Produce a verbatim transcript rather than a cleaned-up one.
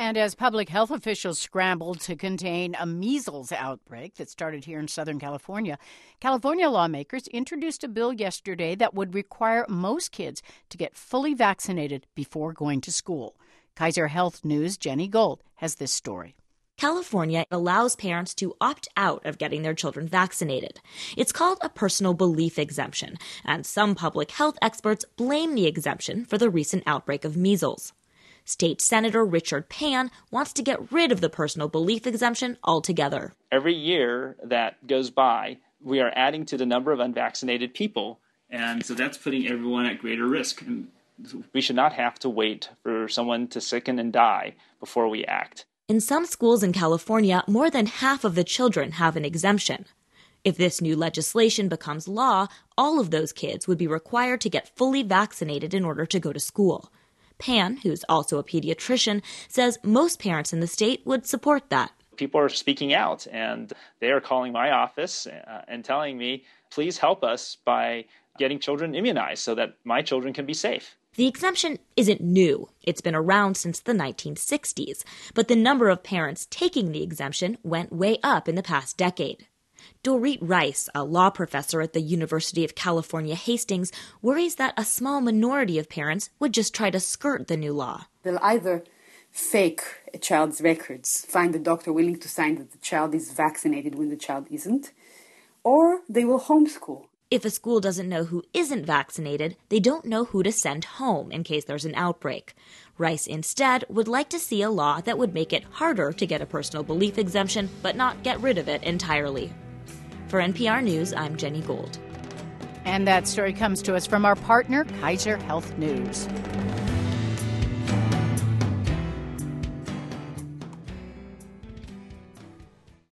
And as public health officials scrambled to contain a measles outbreak that started here in Southern California, California lawmakers introduced a bill yesterday that would require most kids to get fully vaccinated before going to school. Kaiser Health News' Jenny Gold has this story. California allows parents to opt out of getting their children vaccinated. It's called a personal belief exemption, and some public health experts blame the exemption for the recent outbreak of measles. State Senator Richard Pan wants to get rid of the personal belief exemption altogether. Every year that goes by, we are adding to the number of unvaccinated people, and so that's putting everyone at greater risk. And we should not have to wait for someone to sicken and die before we act. In some schools in California, more than half of the children have an exemption. If this new legislation becomes law, all of those kids would be required to get fully vaccinated in order to go to school. Pan, who's also a pediatrician, says most parents in the state would support that. People are speaking out, and they are calling my office uh, and telling me, please help us by getting children immunized so that my children can be safe. The exemption isn't new. It's been around since the nineteen sixties, but the number of parents taking the exemption went way up in the past decade. Dorit Rice, a law professor at the University of California, Hastings, worries that a small minority of parents would just try to skirt the new law. They'll either fake a child's records, find a doctor willing to sign that the child is vaccinated when the child isn't, or they will homeschool. If a school doesn't know who isn't vaccinated, they don't know who to send home in case there's an outbreak. Rice instead would like to see a law that would make it harder to get a personal belief exemption, but not get rid of it entirely. For N P R News, I'm Jenny Gold. And that story comes to us from our partner, Kaiser Health News.